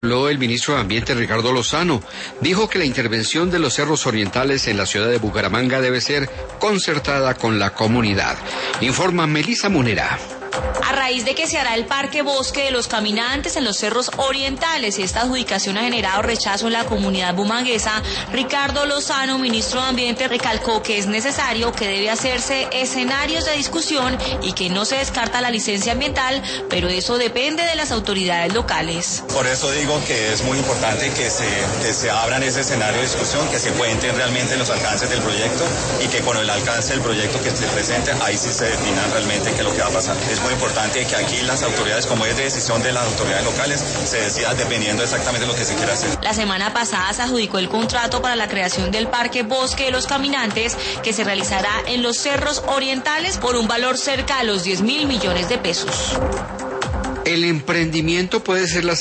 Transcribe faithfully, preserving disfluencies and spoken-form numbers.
Habló el ministro de Ambiente, Ricardo Lozano. Dijo que la intervención de los cerros orientales en la ciudad de Bucaramanga debe ser concertada con la comunidad. Informa Melissa Munera. A raíz de que se hará el Parque Bosque de los Caminantes en los cerros orientales y esta adjudicación ha generado rechazo en la comunidad bumanguesa, Ricardo Lozano, ministro de Ambiente, recalcó que es necesario que debe hacerse escenarios de discusión y que no se descarta la licencia ambiental, pero eso depende de las autoridades locales. Por eso digo que es muy importante que se, que se abran ese escenario de discusión, que se cuenten realmente los alcances del proyecto y que con el alcance del proyecto que se presente, ahí sí se definan realmente qué es lo que va a pasar. Es muy importante que aquí las autoridades, como es de decisión de las autoridades locales, se decida dependiendo exactamente de lo que se quiera hacer. La semana pasada se adjudicó el contrato para la creación del Parque Bosque de los Caminantes, que se realizará en los cerros orientales por un valor cerca a los diez mil millones de pesos. El emprendimiento puede ser la